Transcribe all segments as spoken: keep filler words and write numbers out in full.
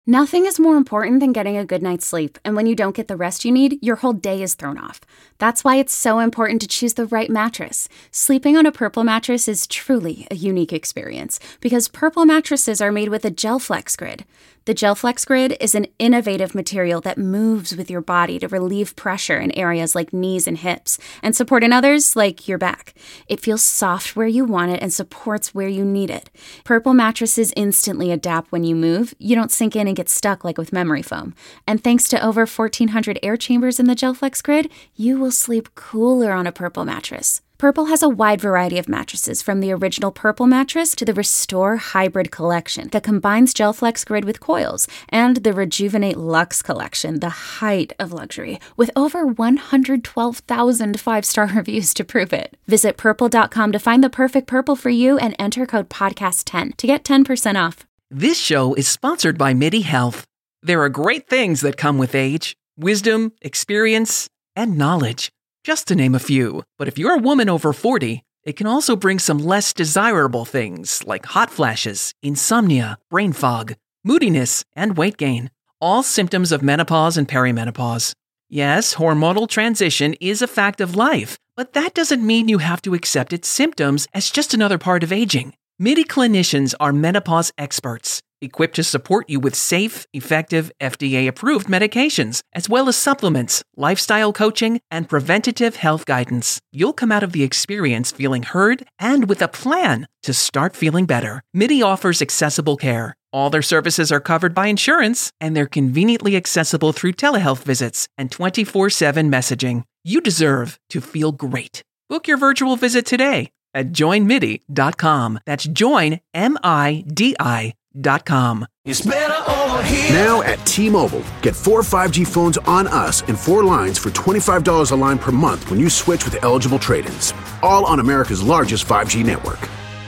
Nothing is more important than getting a good night's sleep, and when you don't get the rest you need, your whole day is thrown off. That's why it's so important to choose the right mattress. Sleeping on a Purple mattress is truly a unique experience, because Purple mattresses are made with a GelFlex Grid. The GelFlex Grid is an innovative material that moves with your body to relieve pressure in areas like knees and hips, and support in others like your back. It feels soft where you want it and supports where you need it. Purple mattresses instantly adapt when you move. You don't sink in and get stuck like with memory foam. And thanks to over fourteen hundred air chambers in the GelFlex Grid, you will sleep cooler on a Purple mattress. Purple has a wide variety of mattresses, from the original Purple mattress to the Restore Hybrid collection that combines GelFlex Grid with coils, and the Rejuvenate Luxe collection, the height of luxury, with over one hundred twelve thousand five-star reviews to prove it. Visit purple dot com to find the perfect Purple for you and enter code podcast ten to get ten percent off. This show is sponsored by MIDI Health. There are great things that come with age: wisdom, experience, and knowledge, just to name a few. But if you're a woman over forty, it can also bring some less desirable things like hot flashes, insomnia, brain fog, moodiness, and weight gain, all symptoms of menopause and perimenopause. Yes, hormonal transition is a fact of life, but that doesn't mean you have to accept its symptoms as just another part of aging. MIDI clinicians are menopause experts, equipped to support you with safe, effective, F D A-approved medications, as well as supplements, lifestyle coaching, and preventative health guidance. You'll come out of the experience feeling heard and with a plan to start feeling better. MIDI offers accessible care. All their services are covered by insurance, and they're conveniently accessible through telehealth visits and twenty-four seven messaging. You deserve to feel great. Book your virtual visit today at join midi dot com. That's join, M I D I dot com. It's better over here. Now at T-Mobile, get four five G phones on us and four lines for twenty-five dollars a line per month when you switch with eligible trade-ins. All on America's largest five G network.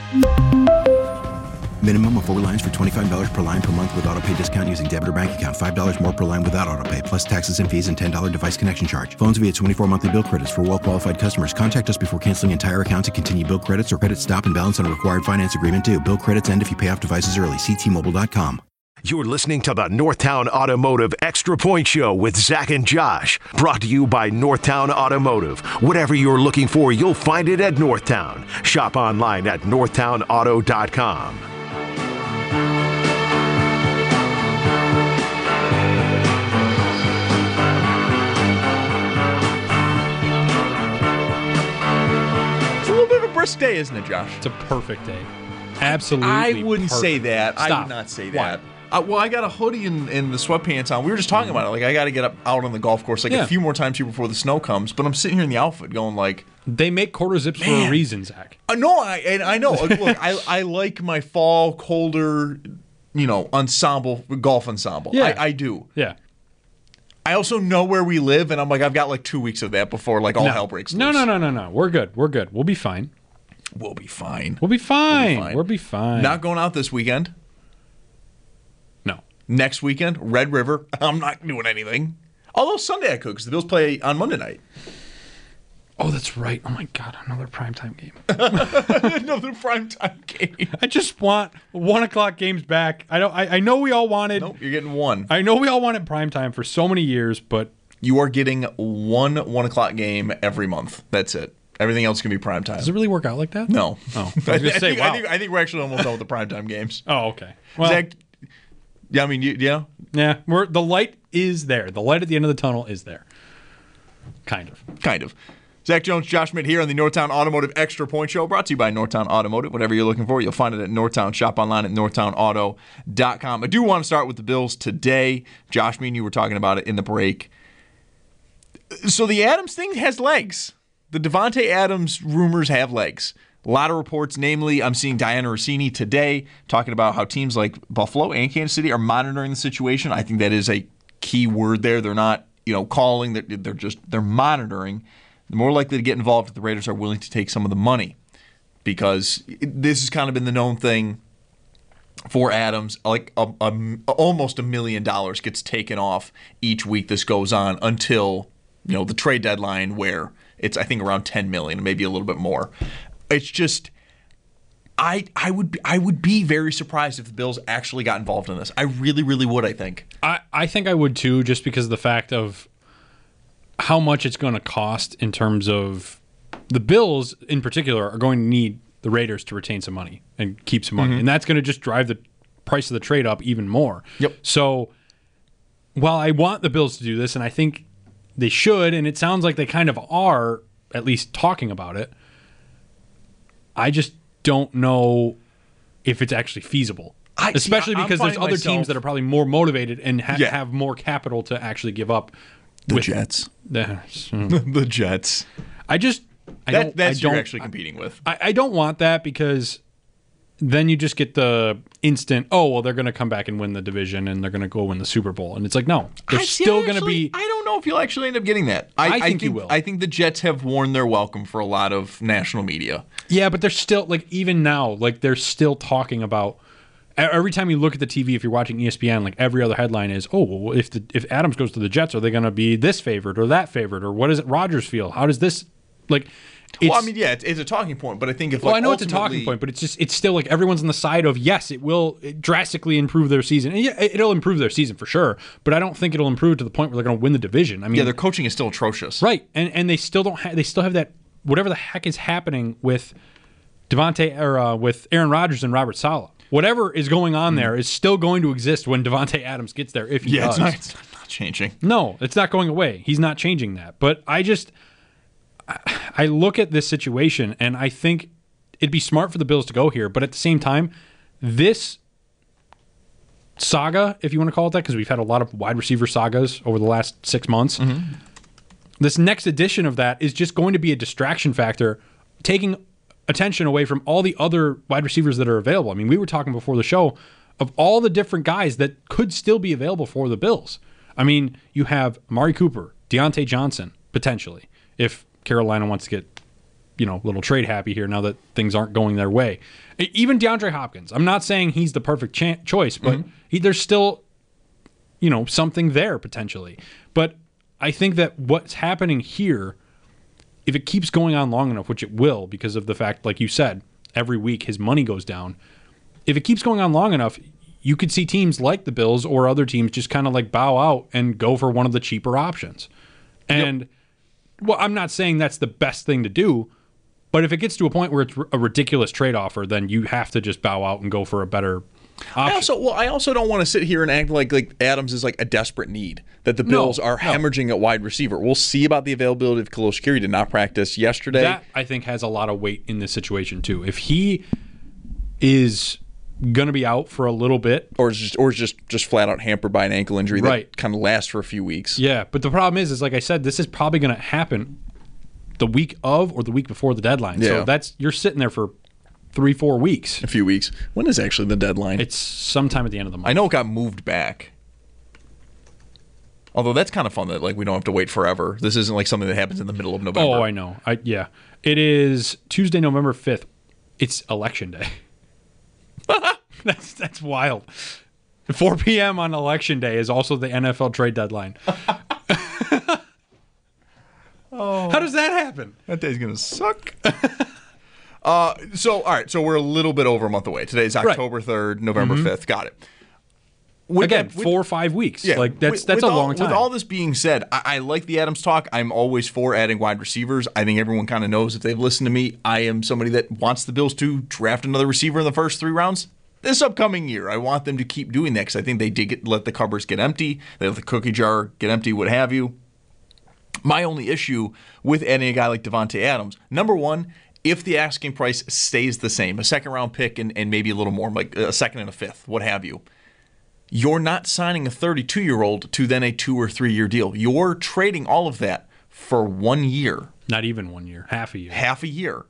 Minimum of four lines for twenty-five dollars per line per month with autopay discount using debit or bank account. five dollars more per line without autopay, plus taxes and fees and ten dollars device connection charge. Phones via twenty-four monthly bill credits for well-qualified customers. Contact us before canceling entire account to continue bill credits or credit stop and balance on a required finance agreement due. Bill credits end if you pay off devices early. See T Mobile dot com. You're listening to the Northtown Automotive Extra Point Show with Zach and Josh. Brought to you by Northtown Automotive. Whatever you're looking for, you'll find it at Northtown. Shop online at northtown auto dot com. Brisk day, isn't it, Josh? It's a perfect day. Absolutely. I wouldn't perfect. say that. Stop. I would not say that. Uh, well, I got a hoodie and, and the sweatpants on. We were just talking about it. Like, I got to get up out on the golf course like yeah. a few more times here before the snow comes. But I'm sitting here in the outfit going like, they make quarter zips man. for a reason, Zach. Uh, no, I and I know. Look, I I like my fall colder, you know, ensemble golf ensemble. Yeah. I, I do. Yeah. I also know where we live, and I'm like, I've got like two weeks of that before like all no. hell breaks loose. No, no, no, no, no. We're good. We're good. We'll be fine. We'll be fine. We'll be fine. We'll be fine. We'll be fine. Not going out this weekend. No. Next weekend, Red River. I'm not doing anything. Although Sunday I could, because the Bills play on Monday night. Oh, that's right. Oh, my God. Another primetime game. Another primetime game. I just want one o'clock games back. I don't. I, I know we all wanted. Nope, you're getting one. I know we all wanted primetime for so many years, but. You are getting one one o'clock game every month. That's it. Everything else can be primetime. Does it really work out like that? No. Oh, I was I, gonna say, think, wow. I, think, I think we're actually almost done with the primetime games. Oh, okay. Well, Zach, yeah, I mean, you, yeah. Yeah, we're, the light is there. The light at the end of the tunnel is there. Kind of. Kind of. Zach Jones, Josh Schmidt here on the Northtown Automotive Extra Point Show, brought to you by Northtown Automotive. Whatever you're looking for, you'll find it at Northtown. Shop online at northtown auto dot com. I do want to start with the Bills today. Josh, me and you were talking about it in the break. So the Adams thing has legs. The Devontae Adams rumors have legs. A lot of reports, namely, I'm seeing Diana Rossini today talking about how teams like Buffalo and Kansas City are monitoring the situation. I think that is a key word there. They're not, you know, calling. They're, they're just they're monitoring. The more likely to get involved if the Raiders are willing to take some of the money, because this has kind of been the known thing for Adams. Like a, a, almost a million dollars gets taken off each week this goes on until, you know, the trade deadline, where it's, I think, around ten million dollars, maybe a little bit more. It's just, I I would be, I would be very surprised if the Bills actually got involved in this. I really, really would, I think. I, I think I would too, just because of the fact of how much it's going to cost in terms of the Bills in particular are going to need the Raiders to retain some money and keep some money. Mm-hmm. And that's going to just drive the price of the trade up even more. Yep. So while I want the Bills to do this, and I think they should, and it sounds like they kind of are at least talking about it, I just don't know if it's actually feasible. I, Especially see, because there's other myself, teams that are probably more motivated and ha- yeah. have more capital to actually give up. The with Jets. The, the Jets. I just I that, don't that's I don't, you're actually competing with. I, I don't want that because then you just get the instant, oh, well, they're going to come back and win the division and they're going to go win the Super Bowl. And it's like, no, they're I, still going to be. I don't know if you'll actually end up getting that. I, I, think, I think you will. I think the Jets have worn their welcome for a lot of national media. Yeah, but they're still, like, even now, like, they're still talking about. Every time you look at the T V, if you're watching E S P N, like every other headline is, oh, well, if the if Adams goes to the Jets, are they going to be this favored or that favored, or what does it Rodgers feel? How does this like? It's, well, I mean, yeah, it's, it's a talking point, but I think if well, like, I know it's a talking point, but it's just it's still like everyone's on the side of yes, it will drastically improve their season, and yeah, it'll improve their season for sure. But I don't think it'll improve to the point where they're going to win the division. I mean, yeah, their coaching is still atrocious, right? And and they still don't ha- they still have that whatever the heck is happening with Devontae or uh, with Aaron Rodgers and Robert Saleh. Whatever is going on there is still going to exist when Devontae Adams gets there, if he yeah, does. Yeah, it's, it's not changing. No, it's not going away. He's not changing that. But I just, I, I look at this situation, and I think it'd be smart for the Bills to go here. But at the same time, this saga, if you want to call it that, because we've had a lot of wide receiver sagas over the last six months, mm-hmm. this next edition of that is just going to be a distraction factor, taking attention away from all the other wide receivers that are available. I mean, we were talking before the show of all the different guys that could still be available for the Bills. I mean, you have Amari Cooper, Deontay Johnson, potentially, if Carolina wants to get, you know, a little trade happy here now that things aren't going their way. Even DeAndre Hopkins. I'm not saying he's the perfect cha- choice, but mm-hmm. he, there's still, you know, something there potentially. But I think that what's happening here, if it keeps going on long enough, which it will because of the fact, like you said, every week his money goes down. If it keeps going on long enough, you could see teams like the Bills or other teams just kind of like bow out and go for one of the cheaper options. And, yep. well, I'm not saying that's the best thing to do, but if it gets to a point where it's a ridiculous trade offer, then you have to just bow out and go for a better option. I also, well, I also don't want to sit here and act like like Adams is like a desperate need, that the Bills no, are no. hemorrhaging at wide receiver. We'll see about the availability of Khalil Shakir. He did not practice yesterday. That, I think, has a lot of weight in this situation, too. If he is going to be out for a little bit. Or is just or is just, just flat out hampered by an ankle injury that right. kind of lasts for a few weeks. Yeah, but the problem is, is like I said, this is probably going to happen the week of or the week before the deadline. Yeah. So that's you're sitting there for three, four weeks. A few weeks. When is actually the deadline? It's sometime at the end of the month. I know it got moved back. Although that's kind of fun that like we don't have to wait forever. This isn't like something that happens in the middle of November. Oh, I know. I yeah. It is Tuesday, November fifth. It's election day. that's that's wild. four p.m. on election day is also the N F L trade deadline. Oh, how does that happen? That day's gonna suck. uh, so all right, so we're a little bit over a month away. Today's October third, November mm-hmm. fifth. Got it. With Again, that, with, four or five weeks. Yeah, like that's with, that's with a all, long time. With all this being said, I, I like the Adams talk. I'm always for adding wide receivers. I think everyone kind of knows if they've listened to me. I am somebody that wants the Bills to draft another receiver in the first three rounds this upcoming year. I want them to keep doing that because I think they did get, let the cupboards get empty. They let the cookie jar get empty, what have you. My only issue with adding a guy like Devontae Adams, number one, if the asking price stays the same, a second round pick and, and maybe a little more, like a second and a fifth, what have you, you're not signing a thirty-two-year-old to then a two- or three-year deal. You're trading all of that for one year. Not even one year, half a year. Half a year.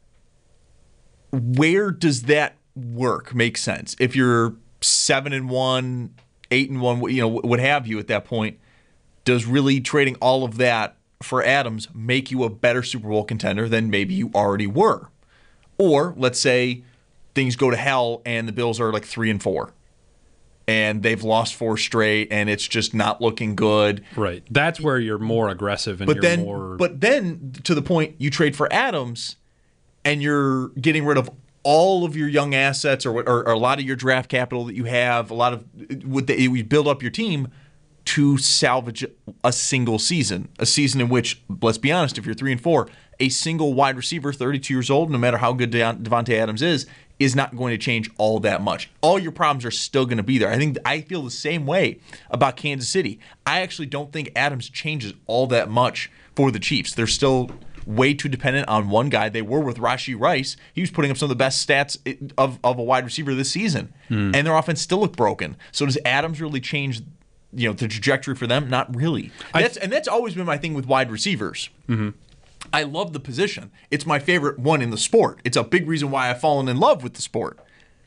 Where does that work make sense? If you're seven and one, eight and one, you know, what have you at that point, does really trading all of that for Adams make you a better Super Bowl contender than maybe you already were? Or let's say things go to hell and the Bills are like three and four. And they've lost four straight, and it's just not looking good. Right. That's where you're more aggressive and but you're then, more... But then, to the point, you trade for Adams, and you're getting rid of all of your young assets or, or, or a lot of your draft capital that you have, a lot of what the, you build up your team to salvage a single season, a season in which, let's be honest, if you're three and four, a single wide receiver, thirty-two years old, no matter how good De- Davante Adams is, is not going to change all that much. All your problems are still going to be there. I think I feel the same way about Kansas City. I actually don't think Adams changes all that much for the Chiefs. They're still way too dependent on one guy. They were with Rashee Rice. He was putting up some of the best stats of, of a wide receiver this season. Mm. And their offense still looked broken. So does Adams really change, you know, the trajectory for them? Not really. And that's, and that's always been my thing with wide receivers. Mm-hmm. I love the position. It's my favorite one in the sport. It's a big reason why I've fallen in love with the sport.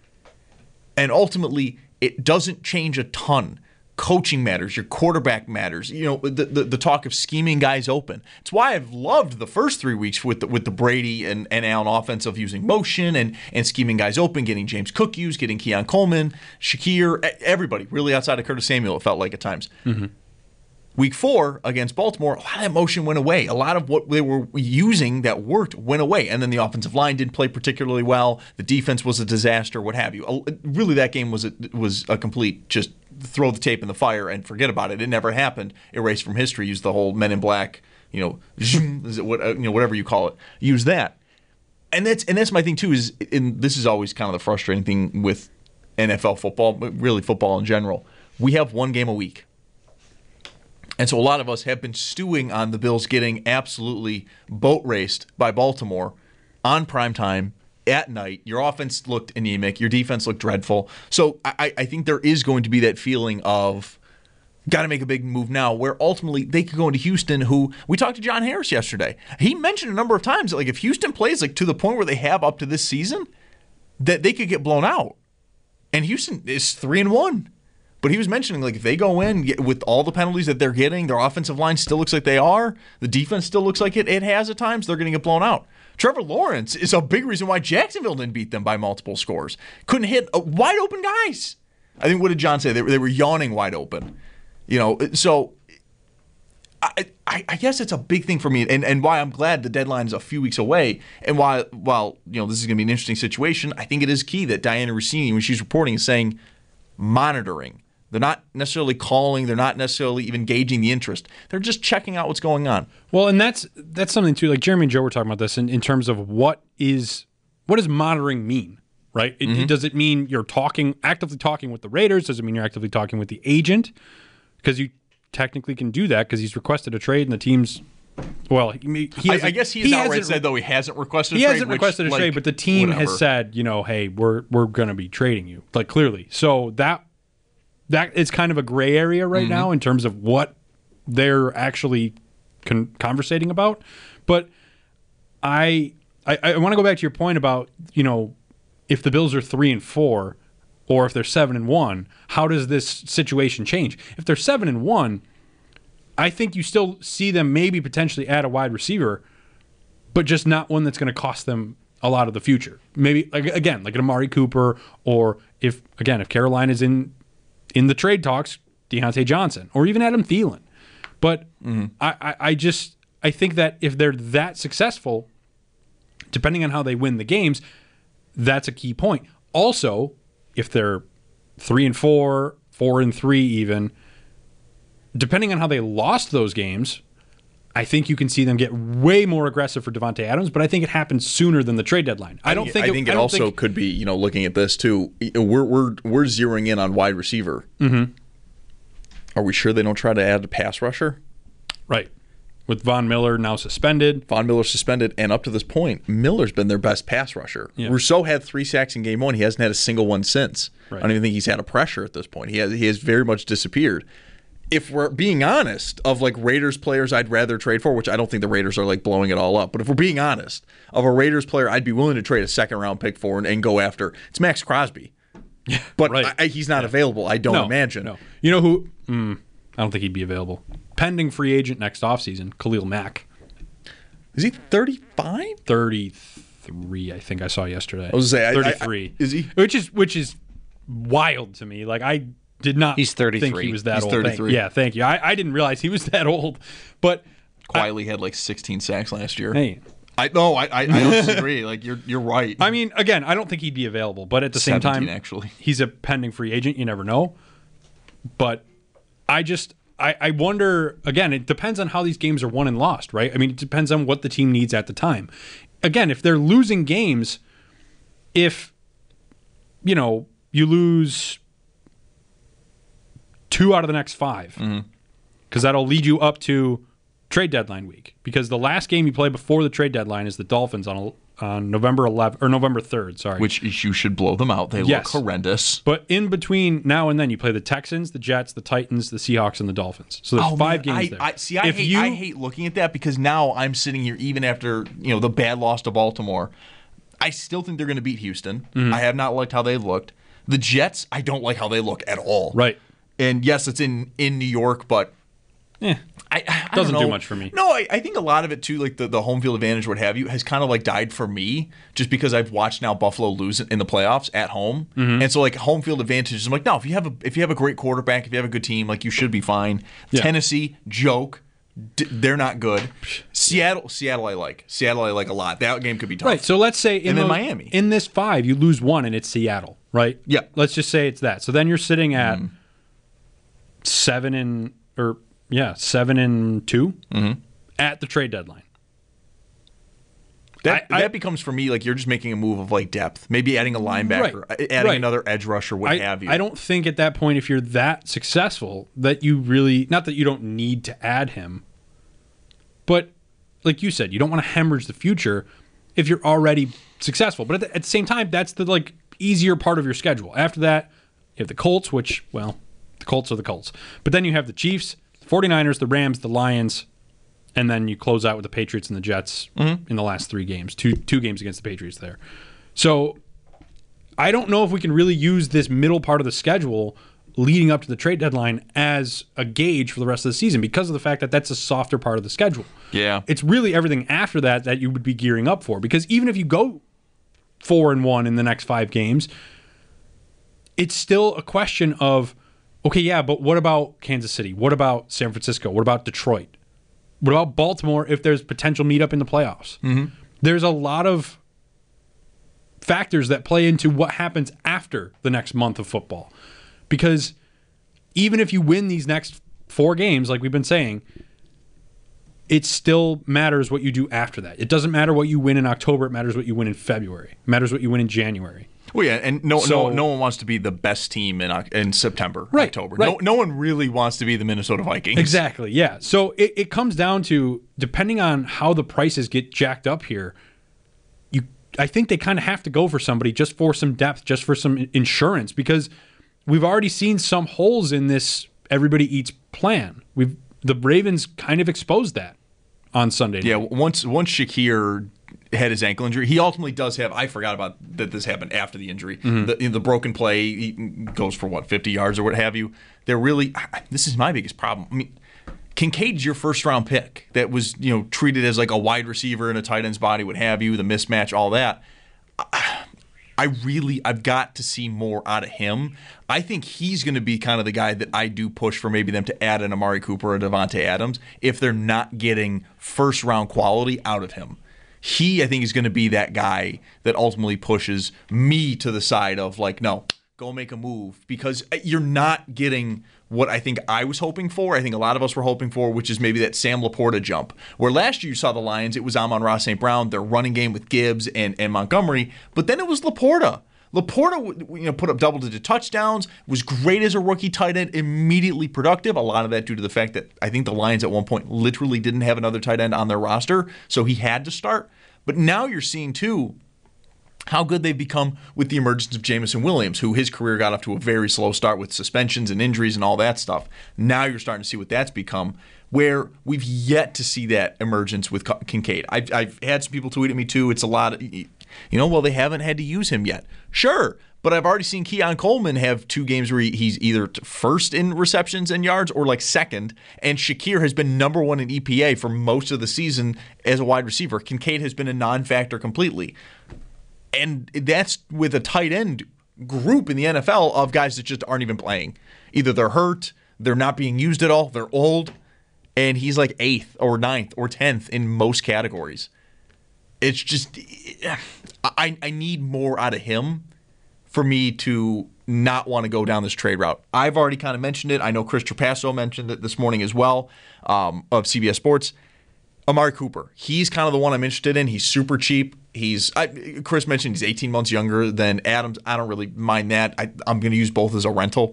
And ultimately, it doesn't change a ton. Coaching matters. Your quarterback matters. You know, the, the, the talk of scheming guys open. It's why I've loved the first three weeks with the, with the Brady and, and Allen offense of using motion and, and scheming guys open, getting James Cook used, getting Keon Coleman, Shakir, everybody, really outside of Curtis Samuel, it felt like at times. Mm-hmm. Week four against Baltimore, a lot of that motion went away. A lot of what they were using that worked went away. And then the offensive line didn't play particularly well. The defense was a disaster, what have you. Really, that game was a, was a complete just throw the tape in the fire and forget about it. It never happened. Erased from history. Use the whole Men in Black, you know, is it what, you know, whatever you call it. Use that. And that's and that's my thing too. Is and this is always kind of the frustrating thing with N F L football, but really football in general. We have one game a week. And so a lot of us have been stewing on the Bills getting absolutely boat raced by Baltimore on primetime at night. Your offense looked anemic. Your defense looked dreadful. So I, I think there is going to be that feeling of got to make a big move now, where ultimately they could go into Houston, who we talked to John Harris yesterday. He mentioned a number of times that like if Houston plays like to the point where they have up to this season, that they could get blown out. And Houston is three and one. But he was mentioning, like, if they go in get, with all the penalties that they're getting, their offensive line still looks like they are, the defense still looks like it, it has at times, they're going to get blown out. Trevor Lawrence is a big reason why Jacksonville didn't beat them by multiple scores. Couldn't hit uh, wide open guys. I think, what did John say? They were, they were yawning wide open. You know, so I, I, I guess it's a big thing for me, and, and why I'm glad the deadline is a few weeks away, and why, while, you know, this is going to be an interesting situation, I think it is key that Diana Rossini, when she's reporting, is saying monitoring. They're not necessarily calling. They're not necessarily even gauging the interest. They're just checking out what's going on. Well, and that's that's something too. Like Jeremy and Joe were talking about this in, in terms of what is what does monitoring mean, right? It, mm-hmm. it, does it mean you're talking actively talking with the Raiders? Does it mean you're actively talking with the agent? Because you technically can do that because he's requested a trade and the team's. Well, he, he I, I guess he's he outright said though he hasn't requested. He a trade, hasn't which, requested a like, trade, but the team whatever. has said, you know, hey, we're we're going to be trading you, like clearly. So that. That is kind of a gray area right mm-hmm. now in terms of what they're actually con- conversating about. But I I, I want to go back to your point about, you know, if the Bills are three and four or if they're seven and one, how does this situation change? If they're seven and one, I think you still see them maybe potentially add a wide receiver, but just not one that's going to cost them a lot of the future. Maybe like again, like an Amari Cooper, or if again, if Carolina's in in the trade talks, Deontay Johnson, or even Adam Thielen. But mm-hmm. I, I, I just I think that if they're that successful, depending on how they win the games, that's a key point. Also, if they're three and four, four and three even, depending on how they lost those games, I think you can see them get way more aggressive for Davante Adams, but I think it happens sooner than the trade deadline. I don't I think. I it, think it I don't also think, could be, you know, looking at this too. We're we're we're zeroing in on wide receiver. Mm-hmm. Are we sure they don't try to add a pass rusher? Right. With Von Miller now suspended. Von Miller suspended, and up to this point, Miller's been their best pass rusher. Yeah. Rousseau had three sacks in game one. He hasn't had a single one since. Right. I don't even think he's had a pressure at this point. He has he has very much disappeared. If we're being honest, of like Raiders players I'd rather trade for, which I don't think the Raiders are like blowing it all up, but if we're being honest, of a Raiders player I'd be willing to trade a second round pick for and, and go after, it's Max Crosby. Yeah, but right. I, he's not yeah. available, I don't no, imagine. No. You know who? Mm, I don't think he'd be available. Pending free agent next offseason, Khalil Mack. Is he thirty-five? thirty-three, I think I saw yesterday. I was going to say, thirty-three. I, I, is he? Which is which is wild to me. Like, I did not He's thirty-three. think he was that He's old. thirty-three. Thank, yeah, thank you. I, I didn't realize he was that old. But quietly I, had like sixteen sacks last year. Hey, I no, I I, I don't disagree. Like you're you're right. I mean, again, I don't think he'd be available, but at the same time, actually, he's a pending free agent. You never know. But I just I, I wonder again. It depends on how these games are won and lost, right? I mean, it depends on what the team needs at the time. Again, if they're losing games, if you know you lose two out of the next five, because mm-hmm. that'll lead you up to trade deadline week, because the last game you play before the trade deadline is the Dolphins on on November eleventh or November third. Sorry, which you should blow them out. They yes. look horrendous. But in between now and then, you play the Texans, the Jets, the Titans, the Seahawks, and the Dolphins. So there's oh, five man. games I, there. I, see, I if hate, you, I hate looking at that, because now I'm sitting here even after you know the bad loss to Baltimore. I still think they're going to beat Houston. Mm-hmm. I have not liked how they've looked. The Jets, I don't like how they look at all. Right. And yes, it's in in New York, but. Yeah. I, I doesn't don't know. do much for me. No, I, I think a lot of it too, like the, the home field advantage, what have you, has kind of like died for me, just because I've watched now Buffalo lose in the playoffs at home, mm-hmm. and so like home field advantage. I'm like, no, if you have a if you have a great quarterback, if you have a good team, like you should be fine. Yeah. Tennessee, joke, d- they're not good. Seattle, Seattle, I like. Seattle, I like a lot. That game could be tough. Right. So let's say in and then those, Miami, in this five, you lose one, and it's Seattle, right? Yeah. Let's just say it's that. So then you're sitting at mm. seven and or. Yeah, seven and two mm-hmm. at the trade deadline. That I, that I, becomes for me like you're just making a move of like depth, maybe adding a linebacker, right, adding right. another edge rusher, what I, have you. I don't think at that point, if you're that successful, that you really not that you don't need to add him, but like you said, you don't want to hemorrhage the future if you're already successful. But at the, at the same time, that's the like easier part of your schedule. After that, you have the Colts, which well, the Colts are the Colts, but then you have the Chiefs, forty-niners, the Rams, the Lions, and then you close out with the Patriots and the Jets mm-hmm. in the last three games. Two two games against the Patriots there. So I don't know if we can really use this middle part of the schedule leading up to the trade deadline as a gauge for the rest of the season, because of the fact that that's a softer part of the schedule. Yeah. It's really everything after that that you would be gearing up for, because even if you go four and one in the next five games, it's still a question of, okay, yeah, but what about Kansas City? What about San Francisco? What about Detroit? What about Baltimore if there's potential meetup in the playoffs? Mm-hmm. There's a lot of factors that play into what happens after the next month of football. Because even if you win these next four games, like we've been saying, it still matters what you do after that. It doesn't matter what you win in October. It matters what you win in February. It matters what you win in January. Well, yeah, and no, So- no, no one wants to be the best team in in September, Right, October. right. No, no one really wants to be the Minnesota Vikings. Exactly, yeah. So it, it comes down to, depending on how the prices get jacked up here, you I think they kind of have to go for somebody just for some depth, just for some insurance, because we've already seen some holes in this everybody eats plan. We've the Ravens kind of exposed that on Sunday night. Yeah, once once Shakir had his ankle injury, he ultimately does have. I forgot about that. This happened after the injury. Mm-hmm. The, the broken play, he goes for what, fifty yards or what have you. They're really. This is my biggest problem. I mean, Kincaid's your first round pick that was you know treated as like a wide receiver in a tight end's body, what have you. The mismatch, all that. I really, I've got to see more out of him. I think he's going to be kind of the guy that I do push for maybe them to add an Amari Cooper or Devontae Adams if they're not getting first round quality out of him. He, I think, is going to be that guy that ultimately pushes me to the side of like, no, go make a move, because you're not getting what I think I was hoping for. I think a lot of us were hoping for, which is maybe that Sam Laporta jump. Where last year you saw the Lions, it was Amon-Ra Saint Brown, their running game with Gibbs and, and Montgomery, but then it was Laporta. Laporta, you know, put up double-digit touchdowns, was great as a rookie tight end, immediately productive. A lot of that due to the fact that I think the Lions at one point literally didn't have another tight end on their roster, so he had to start. But now you're seeing, too, how good they've become with the emergence of Jamison Williams, who his career got off to a very slow start with suspensions and injuries and all that stuff. Now you're starting to see what that's become, where we've yet to see that emergence with Kincaid. I've, I've had some people tweet at me, too. It's a lot of, you know, well, they haven't had to use him yet. Sure, but I've already seen Keon Coleman have two games where he's either first in receptions and yards or like second, and Shakir has been number one in E P A for most of the season as a wide receiver. Kincaid has been a non-factor completely. And that's with a tight end group in the N F L of guys that just aren't even playing. Either they're hurt, they're not being used at all, they're old, and he's like eighth or ninth or tenth in most categories. it's just I, I need more out of him for me to not want to go down this trade route. I've already kind of mentioned it. I know Chris Trapasso mentioned it this morning as well um, of C B S Sports. Amari Cooper, he's kind of the one I'm interested in. He's super cheap. He's I, Chris mentioned he's eighteen months younger than Adams. I don't really mind that. I, I'm going to use both as a rental.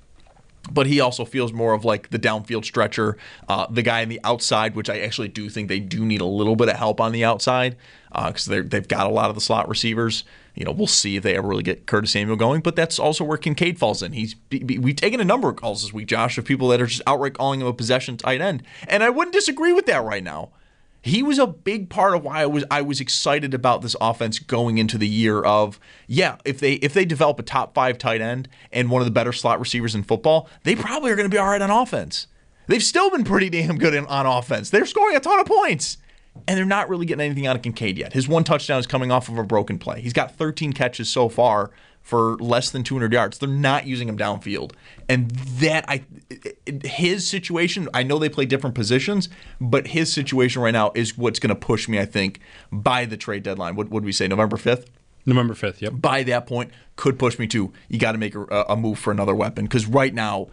But he also feels more of like the downfield stretcher, uh, the guy on the outside, which I actually do think they do need a little bit of help on the outside because uh, they've got a lot of the slot receivers. You know, we'll see if they ever really get Curtis Samuel going, but that's also where Kincaid falls in. He's we've taken a number of calls this week, Josh, of people that are just outright calling him a possession tight end, and I wouldn't disagree with that right now. He was a big part of why I was I was excited about this offense going into the year of, yeah, if they if they develop a top five tight end and one of the better slot receivers in football, they probably are going to be all right on offense. They've still been pretty damn good in, on offense. They're scoring a ton of points, and they're not really getting anything out of Kincaid yet. His one touchdown is coming off of a broken play. He's got thirteen catches so far for less than two hundred yards. They're not using him downfield. And that, I, his situation, I know they play different positions, but his situation right now is what's going to push me, I think, by the trade deadline. What would we say, November fifth? November fifth, yep. By that point, could push me to, you got to make a, a move for another weapon. Because right now,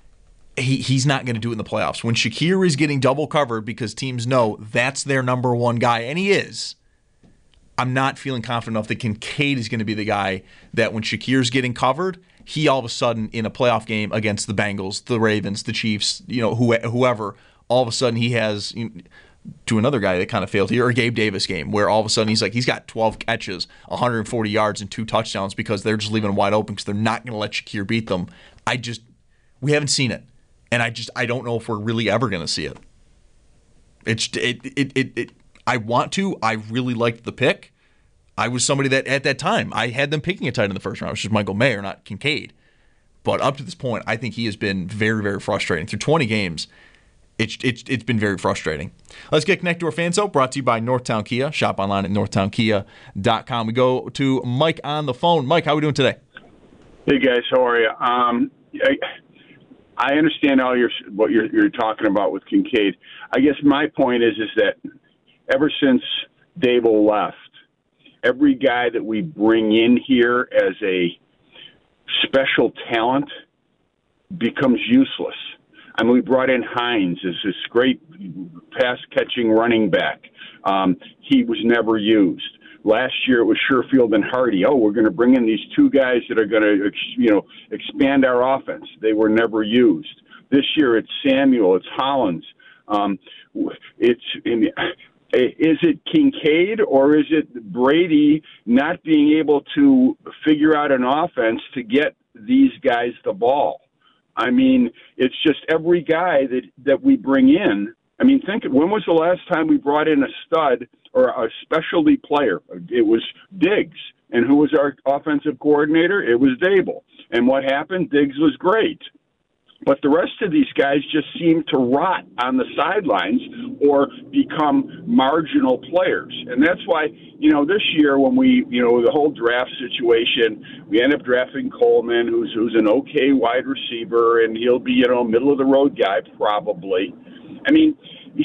he he's not going to do it in the playoffs. When Shakir is getting double covered because teams know that's their number one guy, and he is, I'm not feeling confident enough that Kincaid is going to be the guy that when Shakir's getting covered, he all of a sudden in a playoff game against the Bengals, the Ravens, the Chiefs, you know, who, whoever, all of a sudden he has, you know, to another guy that kind of failed here, or a Gabe Davis game, where all of a sudden he's like, he's got twelve catches, one hundred forty yards, and two touchdowns because they're just leaving him wide open because they're not going to let Shakir beat them. I just, we haven't seen it. And I just, I don't know if we're really ever going to see it. It's, it, it, it, it I want to. I really liked the pick. I was somebody that at that time, I had them picking a tight end in the first round, which is Michael Mayer, not Kincaid. But up to this point, I think he has been very, very frustrating. Through twenty games, it's it's it's been very frustrating. Let's get connected to our fan zone, brought to you by Northtown Kia. Shop online at northtown kia dot com. We go to Mike on the phone. Mike, how are we doing today? Hey, guys. How are you? Um, I, I understand all your what you're, you're talking about with Kincaid. I guess my point is is that ever since Dable left, every guy that we bring in here as a special talent becomes useless. I mean, we brought in Hines as this great pass-catching running back. Um, he was never used. Last year it was Sherfield and Hardy. Oh, we're going to bring in these two guys that are going to, you know, expand our offense. They were never used. This year it's Samuel, it's Hollins. Um, it's in, is it Kincaid or is it Brady not being able to figure out an offense to get these guys the ball? I mean, it's just every guy that, that we bring in. I mean, think, when was the last time we brought in a stud or a specialty player? It was Diggs. And who was our offensive coordinator? It was Dable. And what happened? Diggs was great. But the rest of these guys just seem to rot on the sidelines or become marginal players. And that's why, you know, this year when we, you know, the whole draft situation, we end up drafting Coleman, who's who's an okay wide receiver, and he'll be, you know, middle-of-the-road guy probably. I mean,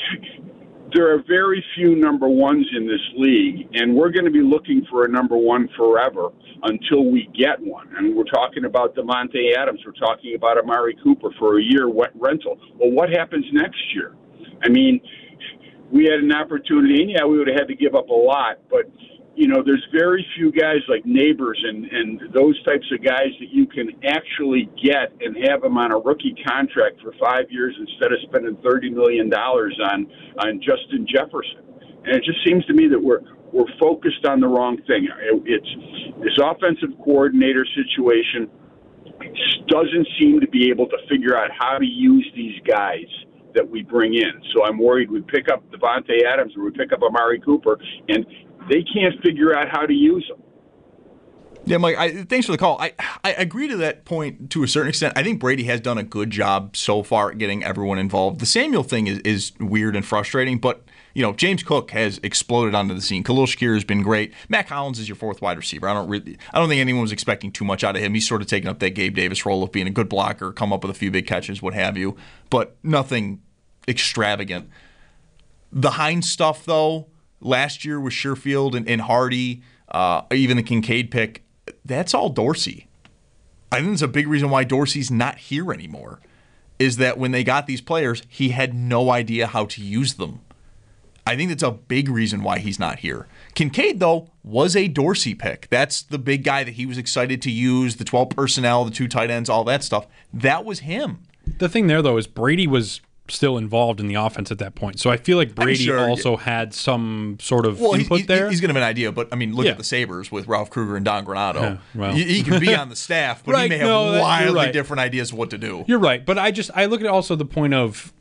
there are very few number ones in this league, and we're going to be looking for a number one forever until we get one. I mean, we're talking about Davante Adams. We're talking about Amari Cooper for a year wet rental. Well, what happens next year? I mean, we had an opportunity, and yeah, we would have had to give up a lot, but, you know, there's very few guys like Neighbors and, and those types of guys that you can actually get and have them on a rookie contract for five years instead of spending thirty million dollars on, on Justin Jefferson. And it just seems to me that we're we're focused on the wrong thing. It's this offensive coordinator situation doesn't seem to be able to figure out how to use these guys that we bring in. So I'm worried we pick up Davante Adams or we pick up Amari Cooper, and they can't figure out how to use them. Yeah, Mike, I, thanks for the call. I, I agree to that point to a certain extent. I think Brady has done a good job so far at getting everyone involved. The Samuel thing is, is weird and frustrating, but you know, James Cook has exploded onto the scene. Khalil Shakir has been great. Matt Collins is your fourth wide receiver. I don't really, I don't think anyone was expecting too much out of him. He's sort of taken up that Gabe Davis role of being a good blocker, come up with a few big catches, what have you, but nothing extravagant. The Hines stuff, though, last year with Sherfield and, and Hardy, uh, even the Kincaid pick, that's all Dorsey. I think it's a big reason why Dorsey's not here anymore, is that when they got these players, he had no idea how to use them. I think that's a big reason why he's not here. Kincaid, though, was a Dorsey pick. That's the big guy that he was excited to use, the twelve personnel, the two tight ends, all that stuff. That was him. The thing there, though, is Brady was still involved in the offense at that point. So I feel like Brady sure, also yeah. had some sort of well, input he's, there. He's going to have an idea, but I mean, look yeah. at the Sabres with Ralph Kruger and Don Granato. Yeah, well. he, he can be on the staff, but right, he may have no, that, wildly right. different ideas of what to do. You're right, but I just I look at also the point of,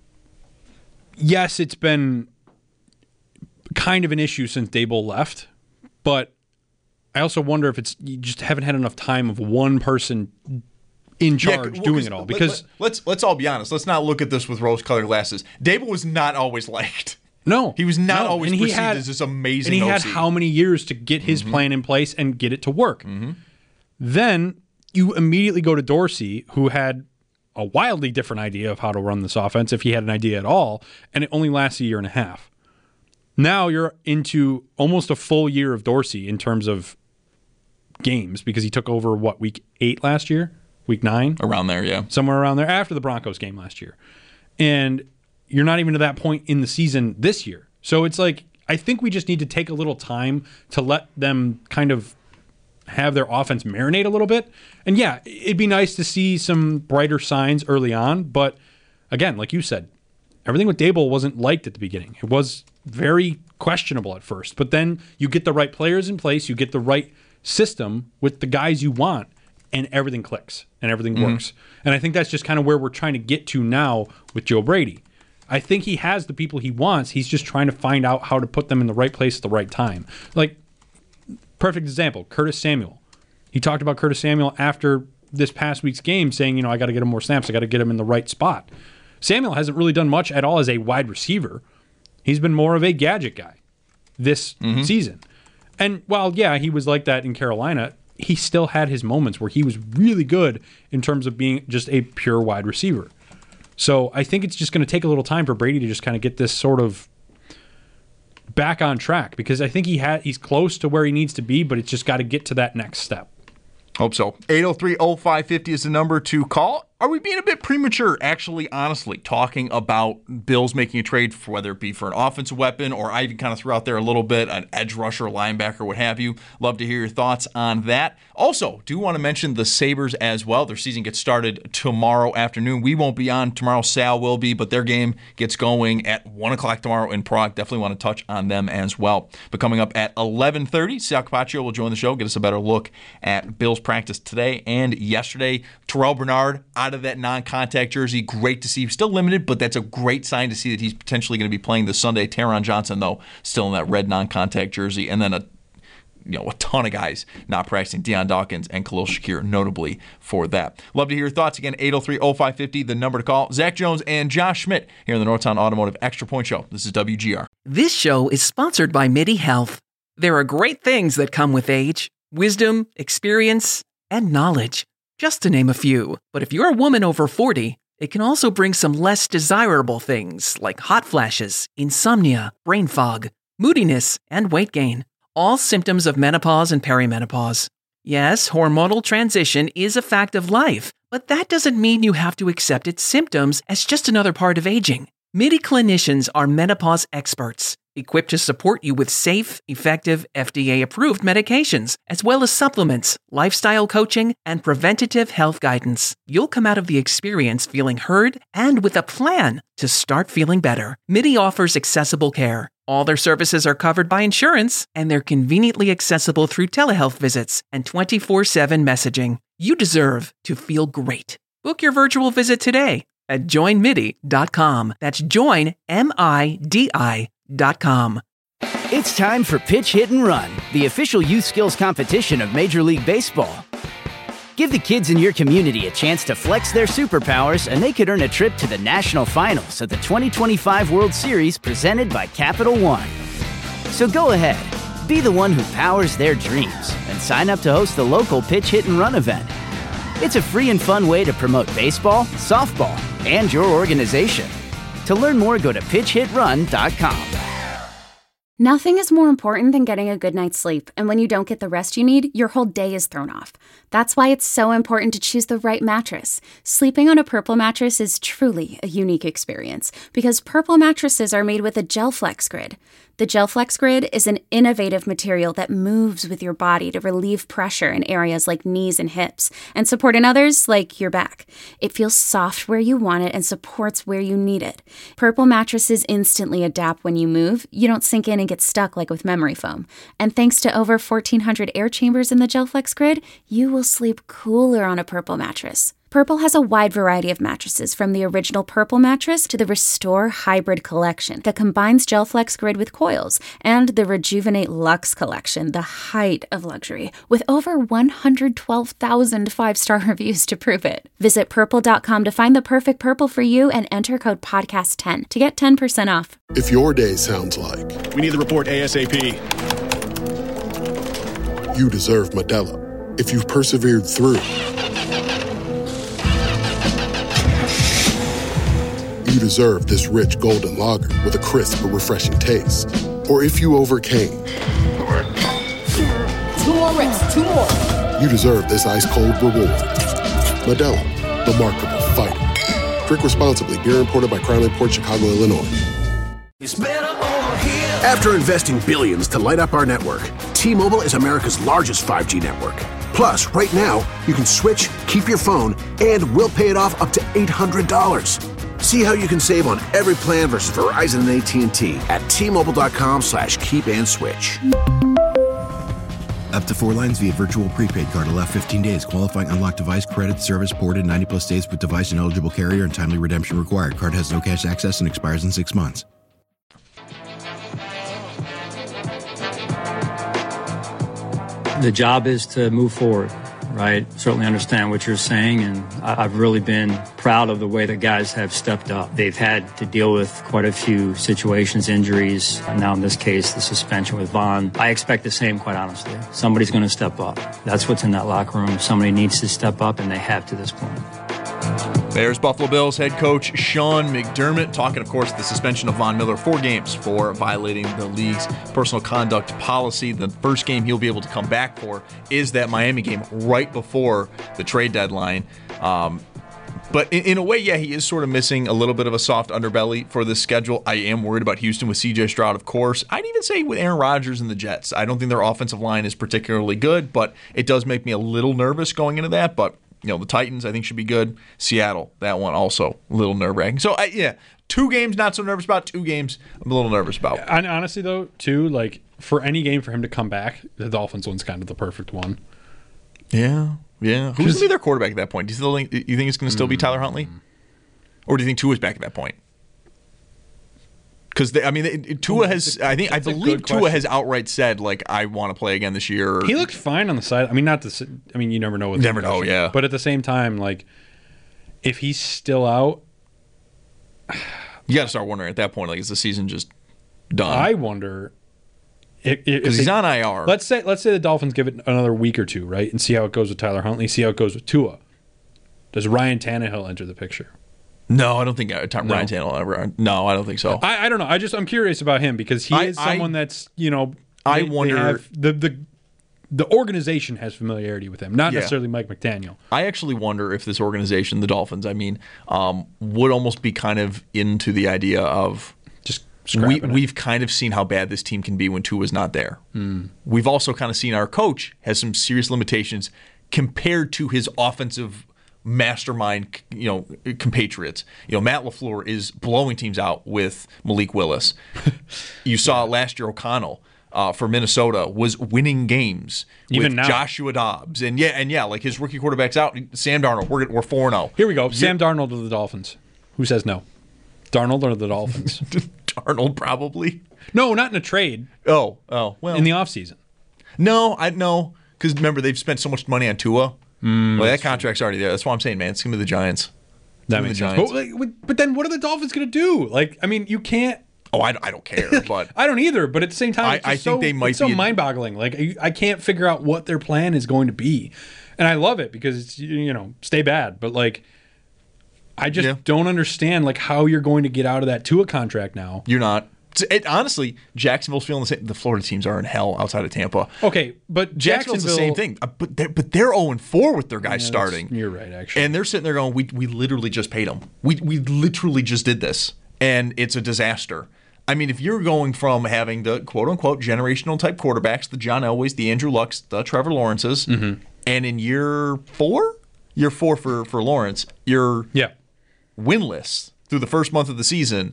yes, it's been kind of an issue since Daboll left, but I also wonder if it's you just haven't had enough time of one person in charge yeah, well, doing it all. Because let, let's let's all be honest. Let's not look at this with rose-colored glasses. Daboll was not always liked. No, he was not no. always and perceived had, as this amazing. And he O had C. how many years to get his mm-hmm. plan in place and get it to work? Mm-hmm. Then you immediately go to Dorsey, who had a wildly different idea of how to run this offense, if he had an idea at all, and it only lasts a year and a half. Now you're into almost a full year of Dorsey in terms of games, because he took over, what, week eight last year? Week nine? Around there, yeah. Somewhere around there, after the Broncos game last year. And you're not even to that point in the season this year. So it's like, I think we just need to take a little time to let them kind of have their offense marinate a little bit. And yeah, it'd be nice to see some brighter signs early on. But again, like you said, everything with Daboll wasn't liked at the beginning. It was very questionable at first. But then you get the right players in place, you get the right system with the guys you want, and everything clicks and everything mm-hmm. works. And I think that's just kind of where we're trying to get to now with Joe Brady. I think he has the people he wants. He's just trying to find out how to put them in the right place at the right time. Like, perfect example, Curtis Samuel. He talked about Curtis Samuel after this past week's game, saying, you know, I got to get him more snaps. I got to get him in the right spot. Samuel hasn't really done much at all as a wide receiver. He's been more of a gadget guy this mm-hmm. season. And while, yeah, he was like that in Carolina, he still had his moments where he was really good in terms of being just a pure wide receiver. So I think it's just going to take a little time for Brady to just kind of get this sort of back on track, because I think he had he's close to where he needs to be, but it's just got to get to that next step. Hope so. eight oh three oh five fifty is the number to call. Are we being a bit premature, actually, honestly, talking about Bills making a trade, for whether it be for an offensive weapon, or I even kind of threw out there a little bit, an edge rusher, linebacker, what have you. Love to hear your thoughts on that. Also, do want to mention the Sabres as well. Their season gets started tomorrow afternoon. We won't be on tomorrow. Sal will be, but their game gets going at one o'clock tomorrow in Prague. Definitely want to touch on them as well. But coming up at eleven thirty, Sal Capaccio will join the show, get us a better look at Bills practice today and yesterday. Terrell Bernard out of that non-contact jersey. Great to see. Still limited, but that's a great sign to see that he's potentially going to be playing this Sunday. Taron Johnson, though, still in that red non-contact jersey. And then a you know a ton of guys not practicing. Deion Dawkins and Khalil Shakir, notably for that. Love to hear your thoughts. Again, eight oh three oh five fifty, the number to call. Zach Jones and Josh Schmidt here in the Northtown Automotive Extra Point Show. This is W G R. This show is sponsored by MIDI Health. There are great things that come with age. Wisdom, experience, and knowledge. Just to name a few. But if you're a woman over forty, it can also bring some less desirable things like hot flashes, insomnia, brain fog, moodiness, and weight gain. All symptoms of menopause and perimenopause. Yes, hormonal transition is a fact of life, but that doesn't mean you have to accept its symptoms as just another part of aging. MIDI clinicians are menopause experts, equipped to support you with safe, effective, F D A-approved medications, as well as supplements, lifestyle coaching, and preventative health guidance. You'll come out of the experience feeling heard and with a plan to start feeling better. MIDI offers accessible care. All their services are covered by insurance, and they're conveniently accessible through telehealth visits and twenty-four seven messaging. You deserve to feel great. Book your virtual visit today at join midi dot com. That's join, M I D I dot com. It's time for Pitch, Hit, and Run, the official youth skills competition of Major League Baseball. Give the kids in your community a chance to flex their superpowers, and they could earn a trip to the national finals of the twenty twenty-five World Series presented by Capital One. So go ahead, be the one who powers their dreams, and sign up to host the local Pitch, Hit, and Run event. It's a free and fun way to promote baseball, softball, and your organization. To learn more, go to pitch hit run dot com. Nothing is more important than getting a good night's sleep, and when you don't get the rest you need, your whole day is thrown off. That's why it's so important to choose the right mattress. Sleeping on a Purple mattress is truly a unique experience because Purple mattresses are made with a GelFlex Grid. The GelFlex Grid is an innovative material that moves with your body to relieve pressure in areas like knees and hips and support in others like your back. It feels soft where you want it and supports where you need it. Purple mattresses instantly adapt when you move. You don't sink in and get stuck like with memory foam. And thanks to over fourteen hundred air chambers in the GelFlex Grid, you will sleep cooler on a Purple mattress. Purple has a wide variety of mattresses, from the original Purple mattress to the Restore Hybrid collection that combines GelFlex Grid with coils, and the Rejuvenate Luxe collection, the height of luxury, with over one hundred twelve thousand five-star reviews to prove it. Visit purple dot com to find the perfect Purple for you and enter code podcast ten to get ten percent off. If your day sounds like, we need the report ASAP. You deserve Modelo. If you've persevered through, you deserve this rich golden lager with a crisp but refreshing taste. Or if you overcame. Two more reps, two more. You deserve this ice cold reward. Modelo, the mark of a fighter. Drink responsibly. Beer imported by Crown Imports, Chicago, Illinois. It's better over here. After investing billions to light up our network, T-Mobile is America's largest five G network. Plus, right now, you can switch, keep your phone, and we'll pay it off up to eight hundred dollars. See how you can save on every plan versus Verizon and A T and T at T-Mobile.com slash keep and switch. Up to four lines via virtual prepaid card. Allow fifteen days. Qualifying unlocked device credit. Service ported ninety plus days with device and eligible carrier and timely redemption required. Card has no cash access and expires in six months. The job is to move forward, right? Certainly understand what you're saying, and I've really been proud of the way that guys have stepped up. They've had to deal with quite a few situations, injuries, and now in this case, the suspension with Von. I expect the same, quite honestly. Somebody's going to step up. That's what's in that locker room. Somebody needs to step up, and they have to this point. There's Buffalo Bills head coach Sean McDermott talking, of course, the suspension of Von Miller, four games for violating the league's personal conduct policy. The first game he'll be able to come back for is that Miami game right before the trade deadline. Um, but in, in a way, yeah, he is sort of missing a little bit of a soft underbelly for this schedule. I am worried about Houston with C J Stroud, of course. I'd even say with Aaron Rodgers and the Jets. I don't think their offensive line is particularly good, but it does make me a little nervous going into that. But you know, the Titans, I think, should be good. Seattle, that one also a little nerve-wracking. So, I, yeah, two games not so nervous about. Two games I'm a little nervous about. And honestly, though, too, like, for any game for him to come back, the Dolphins one's kind of the perfect one. Yeah, yeah. Who's going to be their quarterback at that point? Do you, still think, you think it's going to still be Tyler Huntley? Or do you think Tua's back at that point? Because I mean, it, Tua has. I think I believe Tua has outright said, like, I want to play again this year. He looked fine on the side. I mean, not to. I mean, you never know. With never know. Yeah. But at the same time, like, if he's still out, you got to start wondering at that point, like, is the season just done? I wonder. Because he's on I R. Let's say let's say the Dolphins give it another week or two, right, and see how it goes with Tyler Huntley. See how it goes with Tua. Does Ryan Tannehill enter the picture? No, I don't think Ryan no. Tannehill ever. No, I don't think so. I, I don't know. I just I'm curious about him because he I, is someone I, that's you know. I they, wonder they have, the the the organization has familiarity with him, not yeah. necessarily Mike McDaniel. I actually wonder if this organization, the Dolphins, I mean, um, would almost be kind of into the idea of just we we've kind of seen how bad this team can be when Tua's not there. Mm. We've also kind of seen our coach has some serious limitations compared to his offensive mastermind, you know, compatriots. You know, Matt LaFleur is blowing teams out with Malik Willis. You saw yeah. last year O'Connell uh, for Minnesota was winning games even with now. Joshua Dobbs, and yeah, and yeah, like his rookie quarterback's out. Sam Darnold, we're we're four and zero. Here we go. Sam Darnold to the Dolphins. Who says no? Darnold or the Dolphins? Darnold probably. No, not in a trade. Oh, oh, well, in the offseason. No, I no, because remember they've spent so much money on Tua. Mm, well, that contract's already there. That's why I'm saying, man, it's going to be the Giants. That makes sense. But, like, but then what are the Dolphins going to do? Like, I mean, you can't. Oh, I, I don't care. But I don't either. But at the same time, it's I, I so, think they might it's so be a, mind-boggling. Like, I, I can't figure out what their plan is going to be, and I love it because it's you know stay bad. But like, I just yeah. don't understand like how you're going to get out of that Tua contract now. You're not. It, honestly, Jacksonville's feeling the same. The Florida teams are in hell outside of Tampa. Okay, but Jacksonville's the same thing. But they're, but they're oh and four with their guys yeah, starting. You're right, actually. And they're sitting there going, we we literally just paid them. We we literally just did this, and it's a disaster. I mean, if you're going from having the quote-unquote generational type quarterbacks, the John Elways, the Andrew Lucks, the Trevor Lawrences, mm-hmm. and in year four, year four for, for Lawrence, you're yeah. winless through the first month of the season,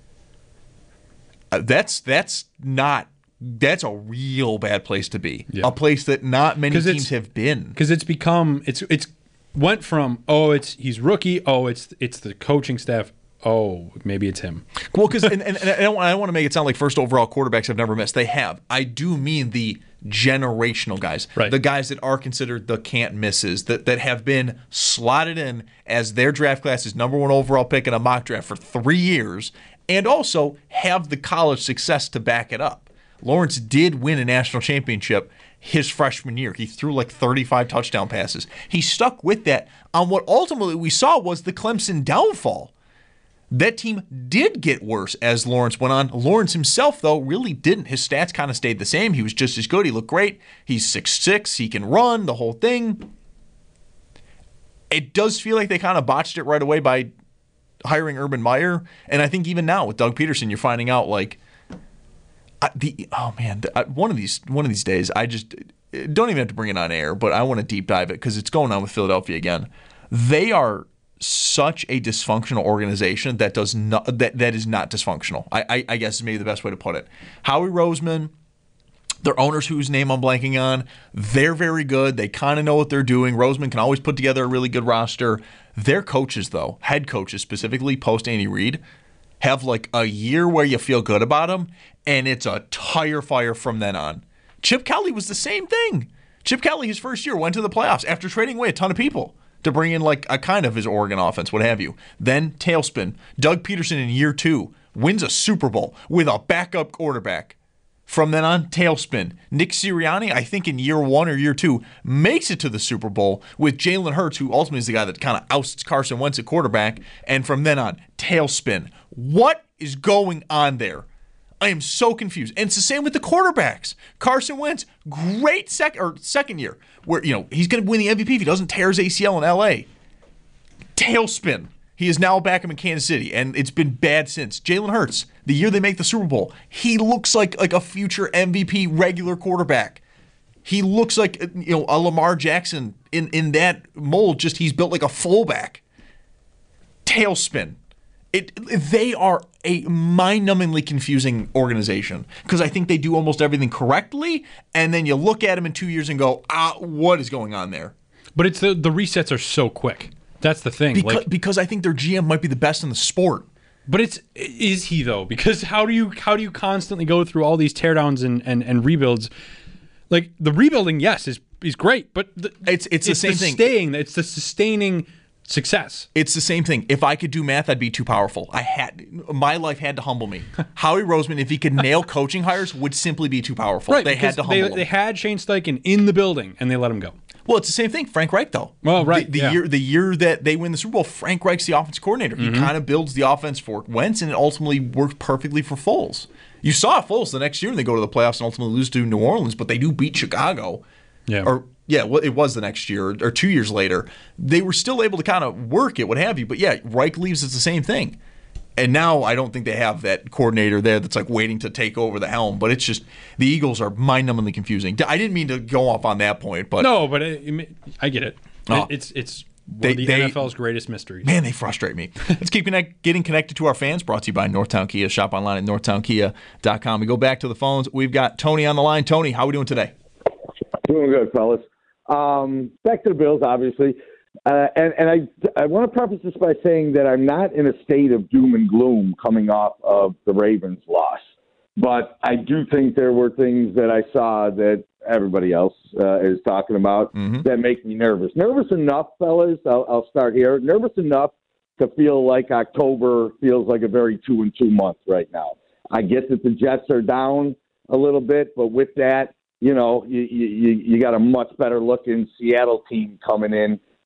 uh, that's that's not that's a real bad place to be. Yeah. A place that not many teams have been. Because it's become it's it's went from oh it's he's rookie, oh it's it's the coaching staff. Oh, maybe it's him. Well, because and, and, and I don't, I don't want to make it sound like first overall quarterbacks have never missed. They have. I do mean the generational guys, right. The guys that are considered the can't misses, that that have been slotted in as their draft class's number one overall pick in a mock draft for three years, and also have the college success to back it up. Lawrence did win a national championship his freshman year. He threw like thirty-five touchdown passes. He stuck with that on what ultimately we saw was the Clemson downfall. That team did get worse as Lawrence went on. Lawrence himself, though, really didn't. His stats kind of stayed the same. He was just as good. He looked great. He's six foot six. He can run, the whole thing. It does feel like they kind of botched it right away by hiring Urban Meyer. And I think even now with Doug Peterson, you're finding out, like, I, the oh, man, the, I, one of these one of these days, I just don't even have to bring it on air, but I want to deep dive it because it's going on with Philadelphia again. They are such a dysfunctional organization that does not that, that is not dysfunctional. I, I, I guess is maybe the best way to put it. Howie Roseman, their owners whose name I'm blanking on, they're very good. They kind of know what they're doing. Roseman can always put together a really good roster. Their coaches, though, head coaches specifically post Andy Reid, have like a year where you feel good about them, and it's a tire fire from then on. Chip Kelly was the same thing. Chip Kelly, his first year, went to the playoffs after trading away a ton of people to bring in like a kind of his Oregon offense, what have you. Then tailspin. Doug Peterson in year two wins a Super Bowl with a backup quarterback. From then on, tailspin. Nick Sirianni, I think in year one or year two, makes it to the Super Bowl with Jalen Hurts, who ultimately is the guy that kind of ousts Carson Wentz at quarterback. And from then on, tailspin. What is going on there? I am so confused. And it's the same with the quarterbacks. Carson Wentz, great sec- or second year, where you know he's going to win the M V P if he doesn't tear his A C L in L A. Tailspin. He is now back in Kansas City, and it's been bad since. Jalen Hurts, the year they make the Super Bowl, he looks like, like a future M V P regular quarterback. He looks like you know a Lamar Jackson in, in that mold, just he's built like a fullback. Tailspin. It, they are a mind-numbingly confusing organization because I think they do almost everything correctly, and then you look at them in two years and go, ah, what is going on there? But it's the, the resets are so quick. That's the thing. Because, like, because I think their G M might be the best in the sport. But it's is he though? Because how do you how do you constantly go through all these teardowns and, and, and rebuilds? Like the rebuilding, yes, is is great, but the, it's it's the it's same the thing. Staying, it's the sustaining success. It's the same thing. If I could do math, I'd be too powerful. I had my life had to humble me. Howie Roseman, if he could nail coaching hires, would simply be too powerful. Right, they had to humble they, him. They had Shane Steichen in the building, and they let him go. Well, it's the same thing. Frank Reich, though. Well, right. The, the yeah. year the year that they win the Super Bowl, Frank Reich's the offense coordinator. He Mm-hmm. kind of builds the offense for Wentz, and it ultimately worked perfectly for Foles. You saw Foles the next year, and they go to the playoffs and ultimately lose to New Orleans, but they do beat Chicago. Yeah. Or yeah, well, it was the next year or two years later. They were still able to kind of work it, what have you. But yeah, Reich leaves, it's the same thing. And now I don't think they have that coordinator there that's like waiting to take over the helm. But it's just the Eagles are mind-numbingly confusing. I didn't mean to go off on that point, but no, but it, I get it. Oh. It's it's one They- of the they- N F L's greatest mysteries. man, they frustrate me. Let's keep connect, getting connected to our fans. Brought to you by Northtown Kia. Shop online at northtown kia dot com. We go back to the phones. We've got Tony on the line. Tony, how are we doing today? Doing good, fellas. Um, back to the Bills, obviously. Uh, and and I, I want to preface this by saying that I'm not in a state of doom and gloom coming off of the Ravens' loss. But I do think there were things that I saw that everybody else uh, is talking about Mm-hmm. that make me nervous. Nervous enough, fellas, I'll, I'll start here. Nervous enough to feel like October feels like a very two and two month right now. I get that the Jets are down a little bit, but with that, you know, you you, you got a much better looking Seattle team coming in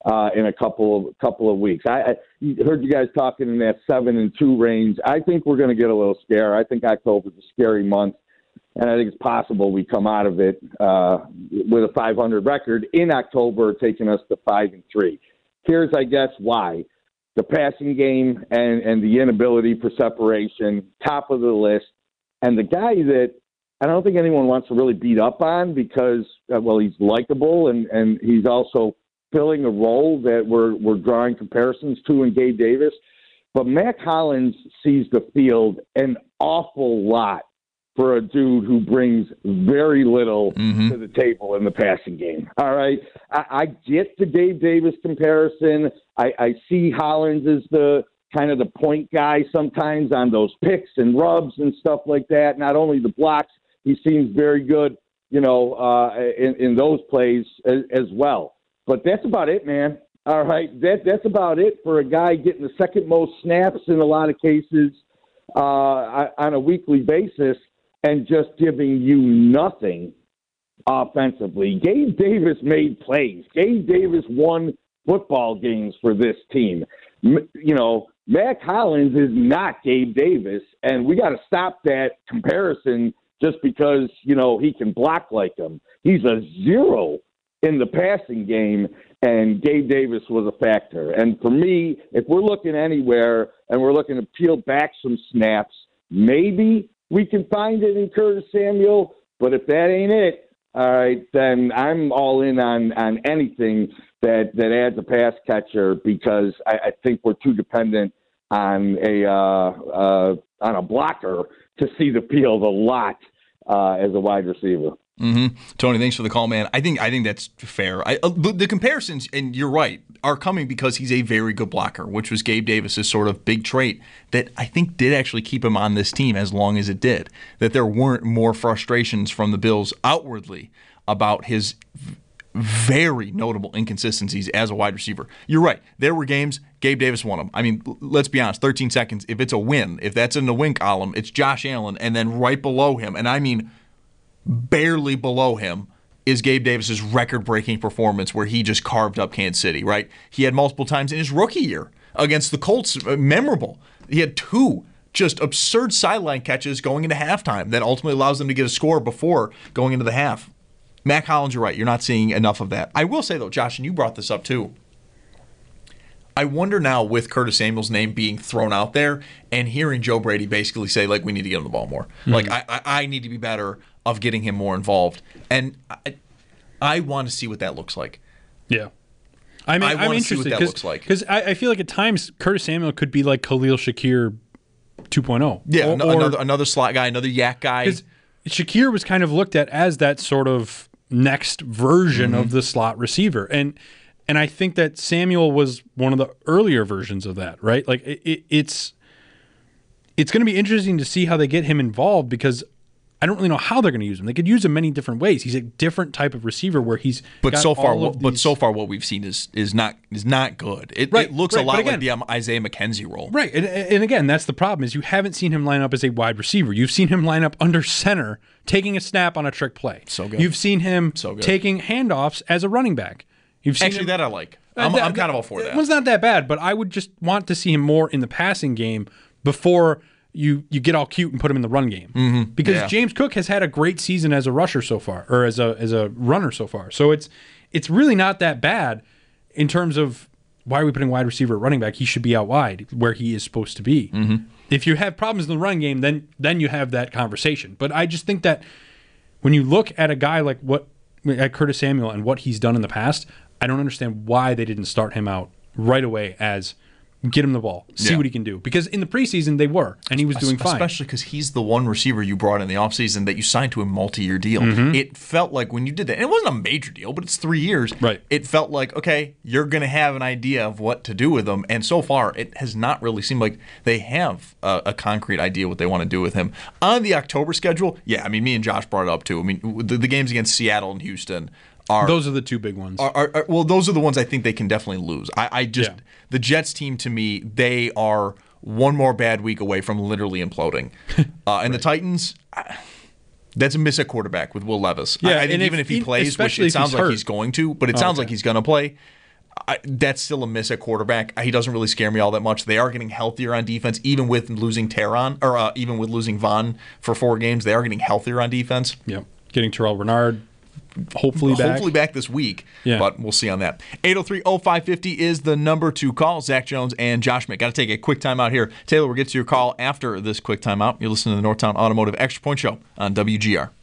uh, in a couple of couple of weeks. I, I heard you guys talking in that seven and two range. I think we're going to get a little scare. I think October's a scary month, and I think it's possible we come out of it uh, with a five hundred record in October, taking us to five and three. Here's, I guess, why. The passing game and, and the inability for separation, top of the list. And the guy that I don't think anyone wants to really beat up on because, uh, well, he's likable and, and he's also filling a role that we're, we're drawing comparisons to in Gabe Davis. But Mack Hollins sees the field an awful lot for a dude who brings very little mm-hmm. to the table in the passing game. All right. I, I get the Gabe Davis comparison. I, I see Hollins as the kind of the point guy sometimes on those picks and rubs and stuff like that. Not only the blocks, he seems very good, you know, uh, in, in those plays as, as well. But that's about it, man. All right. That, that's about it for a guy getting the second most snaps in a lot of cases uh, on a weekly basis and just giving you nothing offensively. Gabe Davis made plays. Gabe Davis won football games for this team. M- you know, Mack Hollins is not Gabe Davis, and we got to stop that comparison just because, you know, he can block like him. He's a zero in the passing game, and Gabe Davis was a factor. And for me, if we're looking anywhere and we're looking to peel back some snaps, maybe we can find it in Curtis Samuel, but if that ain't it, all right, then I'm all in on, on anything that, that adds a pass catcher because I, I think we're too dependent on a uh, uh, on a blocker to see the field a lot uh, as a wide receiver. Mm-hmm. Tony, thanks for the call, man. I think I think that's fair. I, uh, the, the comparisons, and you're right, are coming because he's a very good blocker, which was Gabe Davis's sort of big trait that I think did actually keep him on this team as long as it did. That there weren't more frustrations from the Bills outwardly about his very notable inconsistencies as a wide receiver. You're right. There were games, Gabe Davis won them. I mean, let's be honest, thirteen seconds, if it's a win, if that's in the win column, it's Josh Allen, and then right below him, and I mean barely below him, is Gabe Davis's record-breaking performance where he just carved up Kansas City, right? He had multiple times in his rookie year against the Colts, memorable. He had two just absurd sideline catches going into halftime that ultimately allows them to get a score before going into the half. Mack Hollins, you're right. You're not seeing enough of that. I will say, though, Josh, and you brought this up too, I wonder now with Curtis Samuel's name being thrown out there and hearing Joe Brady basically say, like, we need to get him the ball more. Mm-hmm. Like, I, I, I need to be better of getting him more involved. And I, I want to see what that looks like. Yeah. I mean, I I'm interested because because I, I feel like at times Curtis Samuel could be like Khalil Shakir two point oh. Yeah, or, another, another slot guy, another yak guy. Because Shakir was kind of looked at as that sort of next version mm-hmm. of the slot receiver. And and I think that Samuel was one of the earlier versions of that, right? Like it, it, it's it's going to be interesting to see how they get him involved because I don't really know how they're going to use him. They could use him many different ways. He's a different type of receiver where he's but got so far, all of but these... so far what we've seen is is not is not good. It, right, it looks right, a lot again, like the um, Isaiah McKenzie role, right? And, and again, that's the problem is you haven't seen him line up as a wide receiver. You've seen him line up under center, taking a snap on a trick play. So good. You've seen him so good. taking handoffs as a running back. You've seen actually him, that I like. I'm, that, I'm kind of all for that. It was not that bad, but I would just want to see him more in the passing game before you you get all cute and put him in the run game. Mm-hmm. Because yeah. James Cook has had a great season as a rusher so far, or as a as a runner so far. So it's it's really not that bad in terms of why are we putting wide receiver at running back? He should be out wide where he is supposed to be. Mm-hmm. If you have problems in the run game, then then you have that conversation. But I just think that when you look at a guy like what at Curtis Samuel and what he's done in the past, I don't understand why they didn't start him out right away as get him the ball, see yeah. what he can do. Because in the preseason, they were, and he was doing fine. Especially because he's the one receiver you brought in the offseason that you signed to a multi-year deal. Mm-hmm. It felt like when you did that, and it wasn't a major deal, but it's three years. Right. It felt like, okay, you're going to have an idea of what to do with him. And so far, it has not really seemed like they have a, a concrete idea what they want to do with him. On the October schedule, yeah, I mean, me and Josh brought it up too. I mean, the, the games against Seattle and Houston Are, those are the two big ones. Are, are, are, well, those are the ones I think they can definitely lose. I, I just Yeah. the Jets team to me, they are one more bad week away from literally imploding. Uh, and right. the Titans, I, that's a miss at quarterback with Will Levis. Yeah, I, I think and even if if he he- plays, which especially it if sounds he's like hurt. he's going to, but it Oh, sounds okay. like he's going to play. I, that's still a miss at quarterback. He doesn't really scare me all that much. They are getting healthier on defense, even with losing Teron, or uh, even with losing Vaughn for four games. They are getting healthier on defense. Yep, getting Terrell Bernard hopefully back. Hopefully back this week, yeah. But we'll see on that. eight oh three oh five five oh is the number to call. Zach Jones and Josh Schmidt. Got to take a quick time out here. Taylor, we'll get to your call after this quick timeout. You're listening to the Northtown Automotive Extra Point Show on W G R.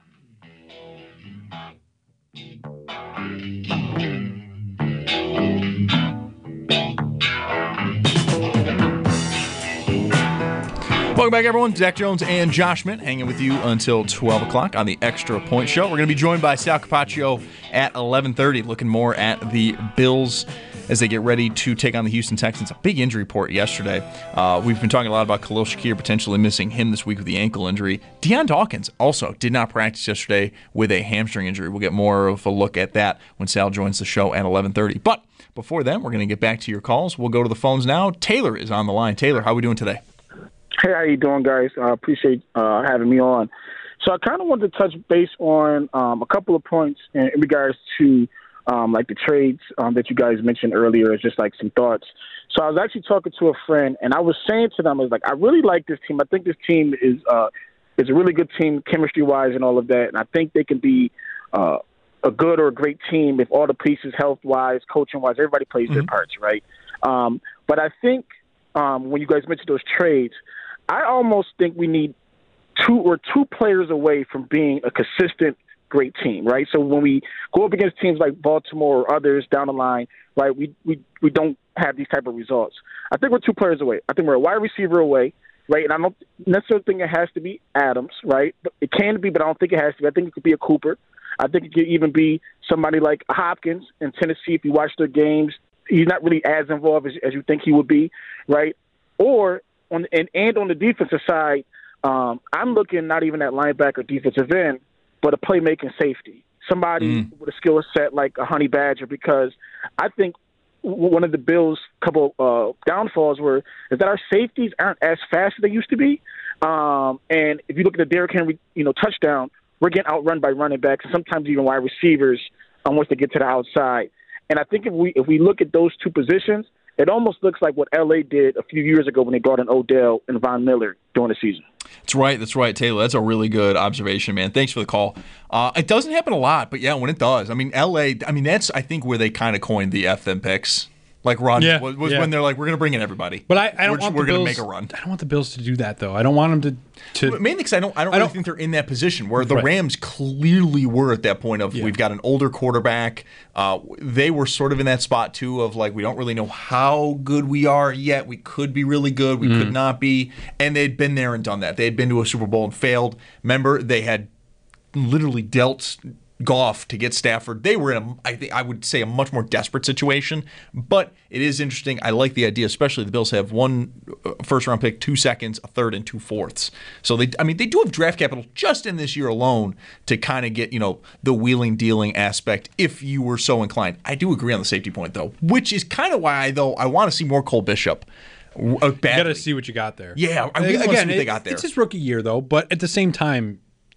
Welcome back, everyone. Zach Jones and Josh Schmidt hanging with you until twelve o'clock on the Extra Point Show. We're going to be joined by Sal Capaccio at eleven thirty, looking more at the Bills as they get ready to take on the Houston Texans. A big injury report yesterday. Uh, we've been talking a lot about Khalil Shakir potentially missing him this week with the ankle injury. Deion Dawkins also did not practice yesterday with a hamstring injury. We'll get more of a look at that when Sal joins the show at eleven thirty. But before then, we're going to get back to your calls. We'll go to the phones now. Taylor is on the line. Taylor, how are we doing today? Hey, how you doing, guys? I uh, appreciate uh, having me on. So I kind of wanted to touch base on um, a couple of points in, in regards to um, like the trades um, that you guys mentioned earlier, as just like some thoughts. So I was actually talking to a friend, and I was saying to them, I was like, I really like this team. I think this team is uh, is a really good team, chemistry-wise and all of that, and I think they can be uh, a good or a great team if all the pieces, health-wise, coaching-wise, everybody plays mm-hmm. their parts, right? Um, but I think um, when you guys mentioned those trades, I almost think we need two or two players away from being a consistent great team, right? So when we go up against teams like Baltimore or others down the line, right, we we, we don't have these type of results. I think we're two players away. I think we're a wide receiver away, right? And I don't necessarily think it has to be Adams, right? But it can be, but I don't think it has to be. I think it could be a Cooper. I think it could even be somebody like Hopkins in Tennessee. If you watch their games, he's not really as involved as, as you think he would be, right? Or on and, and on the defensive side, um, I'm looking not even at linebacker, defensive end, but a playmaking safety, somebody mm. with a skill set like a Honey Badger, because I think one of the Bills' couple uh, downfalls were is that our safeties aren't as fast as they used to be. Um, and if you look at the Derrick Henry, you know, touchdown, we're getting outrun by running backs and sometimes even wide receivers um, once they get to the outside. And I think if we if we look at those two positions, it almost looks like what L A did a few years ago when they brought in Odell and Von Miller during the season. That's right. That's right, Taylor. That's a really good observation, man. Thanks for the call. Uh, it doesn't happen a lot, but yeah, when it does, I mean, L A, I mean, that's, I think, where they kind of coined the F them picks. Like run yeah, was, was yeah. when they're like, we're going to bring in everybody. But I, I don't we're, want we're the Bills, going to make a run. I don't want the Bills to do that, though. I don't want them to. to Mainly because I don't, I don't I really don't, think they're in that position where the right. Rams clearly were at that point of yeah. we've got an older quarterback. Uh, they were sort of in that spot, too, of like, we don't really know how good we are yet. We could be really good. We mm. could not be. And they'd been there and done that. They had been to a Super Bowl and failed. Remember, they had literally dealt Goff to get Stafford. They were in, a, I think, I would say, a much more desperate situation. But it is interesting. I like the idea, especially the Bills have one first round pick, two seconds, a third, and two fourths. So they, I mean, they do have draft capital just in this year alone to kind of get, you know, the wheeling dealing aspect if you were so inclined. I do agree on the safety point though, which is kind of why though I want to see more Cole Bishop. Uh, you got to see what you got there. Yeah, I really Again, want to see what it, they got there. It's his rookie year though, but at the same time,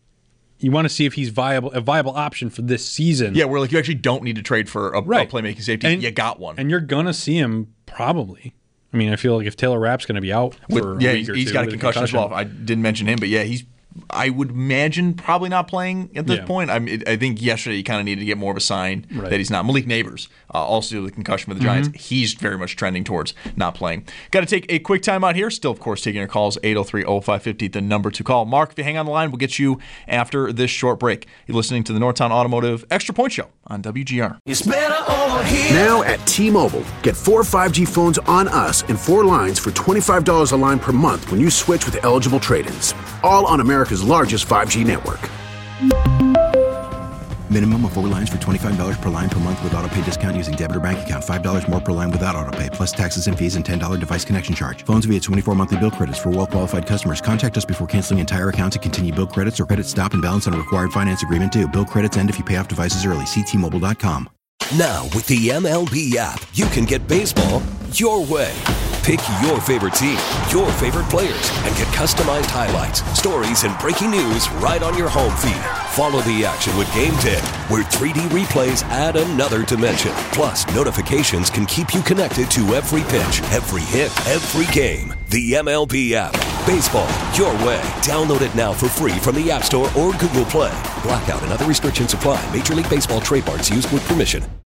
you want to see if he's viable, a viable option for this season. Yeah, where like you actually don't need to trade for a, right. a playmaking safety. And, you got one, and you're gonna see him probably. I mean, I feel like if Taylor Rapp's going to be out for with, yeah, a week he's, or he's two got a concussion, concussion as well. I didn't mention him, but yeah, he's. I would imagine probably not playing at this yeah. point. I mean, I think yesterday you kind of needed to get more of a sign right. that he's not. Malik Neighbors, uh, also the concussion for the Giants, mm-hmm. he's very much trending towards not playing. Got to take a quick time out here. Still, of course, taking your calls, eight oh three oh five five oh, the number to call. Mark, if you hang on the line, we'll get you after this short break. You're listening to the Northtown Automotive Extra Point Show on W G R. It's better over here. Now at T-Mobile, get four five G phones on us and four lines for twenty-five dollars a line per month when you switch with eligible trade-ins. All on America's largest five G network. Minimum of four lines for twenty-five dollars per line per month with autopay discount using debit or bank account. five dollars more per line without autopay, plus taxes and fees and ten dollars device connection charge. Phones via twenty-four monthly bill credits for well-qualified customers. Contact us before canceling entire account to continue bill credits or credit stop and balance on a required finance agreement due. Bill credits end if you pay off devices early. See T Mobile dot com. Now, with the M L B app, you can get baseball your way. Pick your favorite team, your favorite players, and get customized highlights, stories, and breaking news right on your home feed. Follow the action with Game ten, where three D replays add another dimension. Plus, notifications can keep you connected to every pitch, every hit, every game. The M L B app. Baseball, your way. Download it now for free from the App Store or Google Play. Blackout and other restrictions apply. Major League Baseball trademarks used with permission.